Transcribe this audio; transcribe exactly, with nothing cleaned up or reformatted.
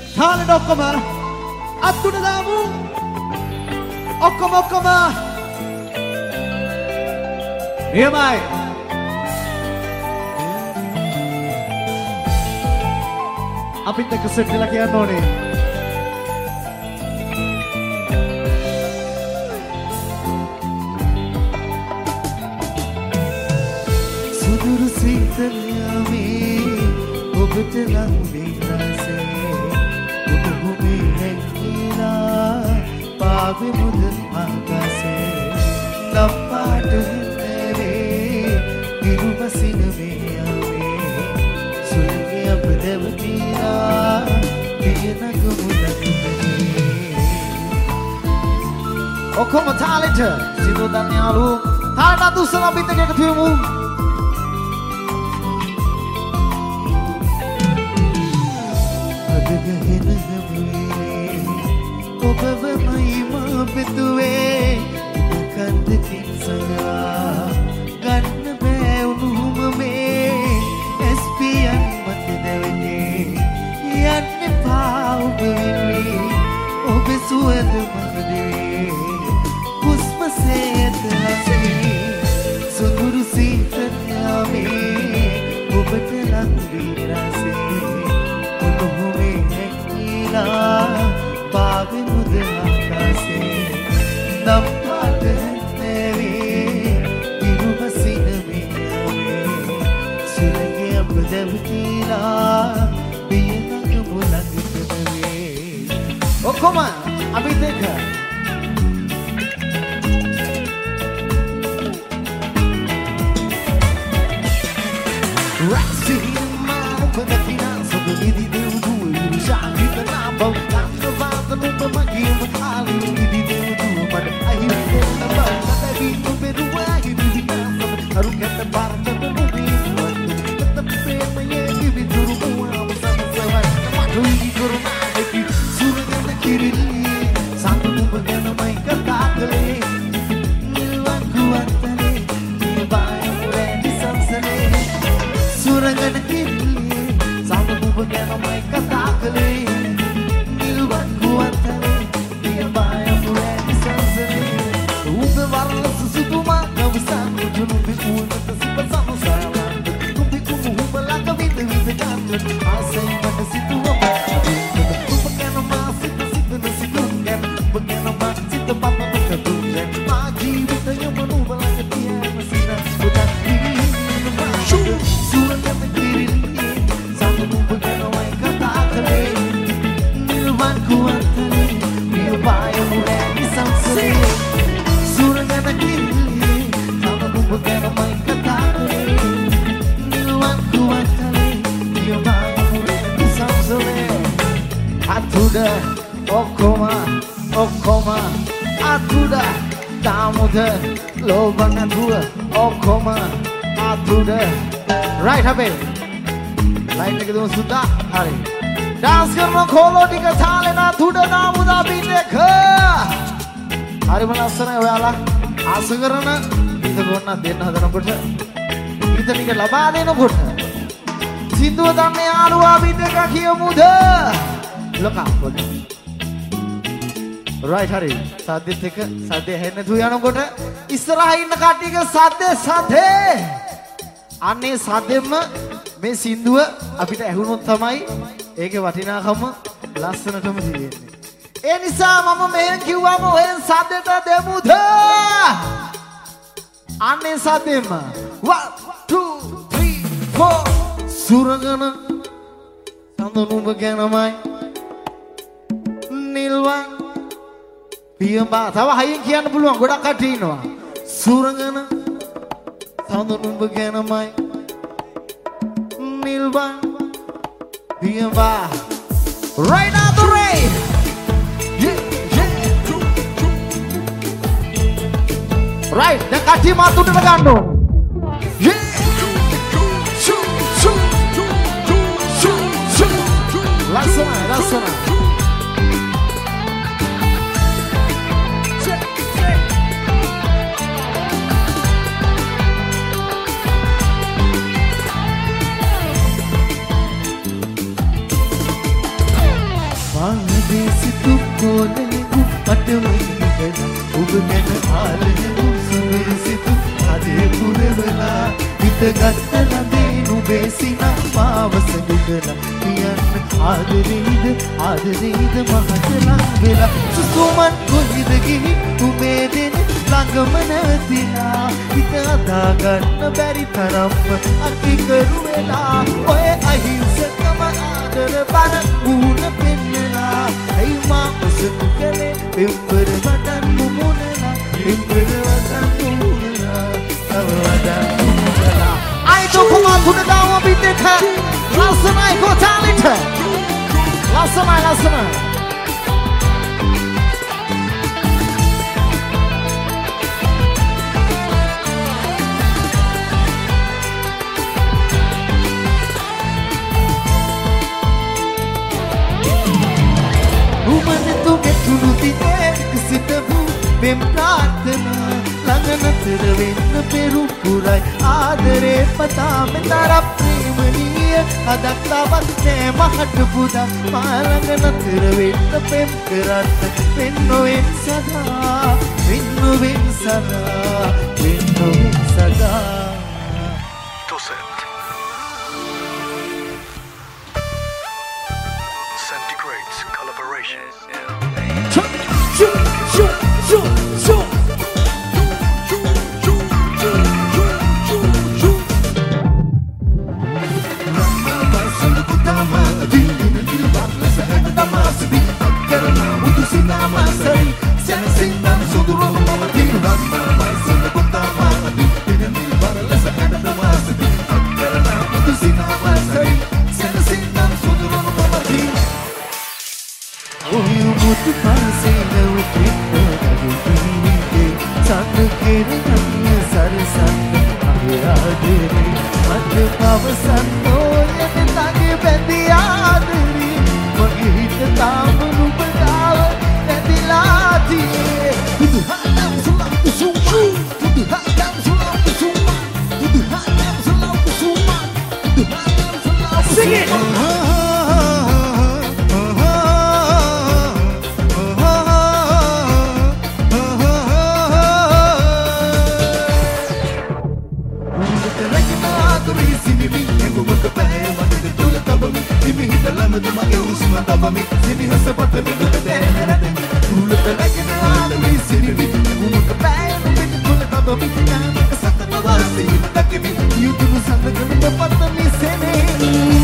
තාලෙට ඔක්කොම අත්තුඩ දාමු. ඔක්කොම ඔක්කොම. එහෙමයි. අපිත් එක්ක සෙට් වෙලා කියන්න ඕනේ. සුදුරු සීතලයාමේ ඔබට ලං වෙනසේ ඔබ හුමේ හැකිලා පාවෙ මුදල් ආකාසේ නපාට හිතරේ ඉරුවසින වේයාවේ සුළගේ අප දෙවතිලා පියනග මුලකුදේ ඔක්කොම තාලෙට සිදු දන්න යාලු තාලට අතුස්සන අපිත් එක්ක එකතු වෙමු. අදගහෙන හැමුවේ ඔබවමයි මා පෙතුවේ කන්දකින් සඟා ගන්න බෑ උණුහුම මේ එස්පියන් මත දැවෙන්නේ යන්න එපා ඔබ වෙනුවේ ඔබ සුවඳ මහදේ පුස්ම සේතලසේ සුඳුරු සීතලයාමේ ඔබට ලං වීරසේ ඔබ හුමේ හැකිලා පාවෙ මුදල් ආකාසේ නම් පාට නැවේ ඉරුවසින වේයාවේ සුළගේ අප දැවතිලා පියනග මුලඟ කරවේ. ඔක්කොම අපිත් එක්ක කරන ඉත ගොන්න දෙන්න හදනකොට ඉත ටික ලබා දෙනකොට සින්දුව දන්න යාළුවා අපිත් එක්ක කියමුද ලොකා පොඩි රයිට් හරි සද්දෙත් එක සද්දේ ඇහෙන්න තු යනකොට ඉස්සරහා ඉන්න කට්ටියක සද්දේ සද්දේ අන්නේ සද්දෙම මේ සින්දුව අපිට ඇහුනොත් තමයි ඒකේ වටිනාකම ලස්සනටම තියෙන්නේ. ඒ නිසා මම මෙහෙන් කිව්වම ඔයෙන් සද්දෙට දෙමුද අනේ සද්දෙම one two three four සුරගන සඳනුඹ ගැනමයි නිල්වන් පියඹා තව හයියෙන් කියන්න පුළුවන් ගොඩක් කට්ටිය ඉන්නවා. සුරගන සඳනුඹ ගැනමයි නිල්වන් පියඹා right out the rain. Right, දැන් කට්ටිය මාත් උඩට ගන්න ඕන. ලස්සනයි ලස්සනයි. මාදේසි තුක්කෝලේ උපටවයිදලා ඔබ ගැන ආලෙහු සුවිසිතු අදේ පුරවලා හිතගත්ත ලදේ නුඹේ සිනා පාවසඳුදලා කියන්න ආදරේද ආදරේද මහතලං වෙලා සුසුමන් කොහිද ගිහි උඹේ දෙන ළඟම නැවතිලා හිත අදා ගන්න බැරි තරම්ම අතිකරු වෙලා ඔය අහිංසකම ආදර බන ඌන පෙන්නලා ඇයි මා ඔසතු කලේ පෙම්බර වටන් මුමුණලා පෙම්බර වටන් මුමුණලා තව වටන් මුමුණලා I don't come on to the down of it last night go talent last night last night Bem pratna langana tirvenna peru purai aadare pata me tara premaniya adaktavat ne mahat buda malangana tirvenna pem karat pennoven sada pennoven sada pennoven sada Toset Centigrade collaboration Choo choo choo choo choo You do something to me, but the me say